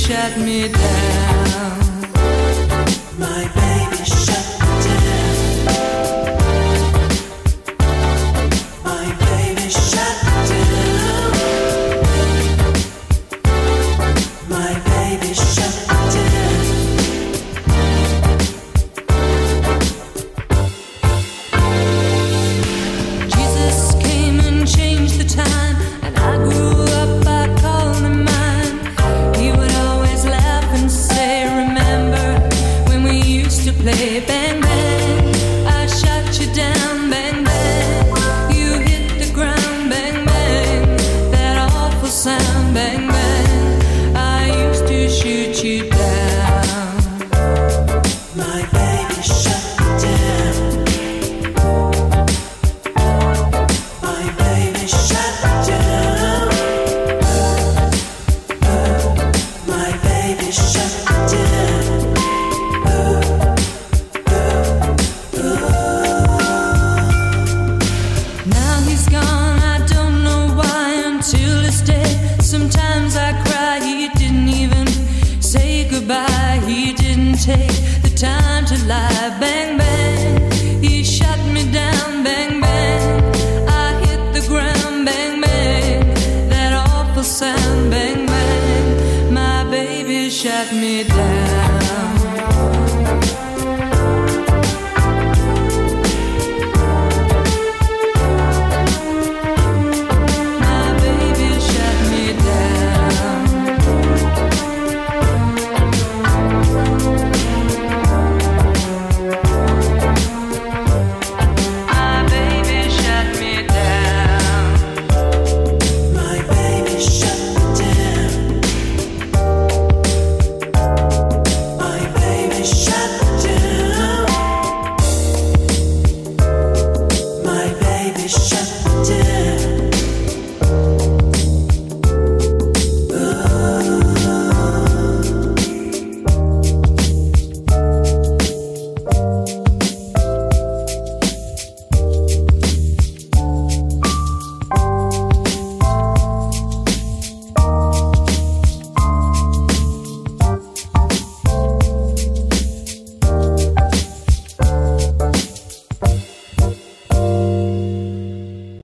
shut me down. My baby shut me down. My baby shut me down. My baby shut me down. Jesus came and changed the time, and I grew up, I called him mine. He would always laugh and say, remember when we used to play bang bang, I shot you down, bang bang, you hit the ground, bang bang, that awful sound, bang bang, I used to shoot you down. My baby shut me down. My baby shut me down. My baby shut me down. Now he's gone, I don't know why, until this day. Sometimes I cry, he didn't even say goodbye. He didn't take the time to lie. Bang bang, he shut me down. Bang bang, I hit the ground. Bang bang, that awful sound. Bang bang, my baby shut me down.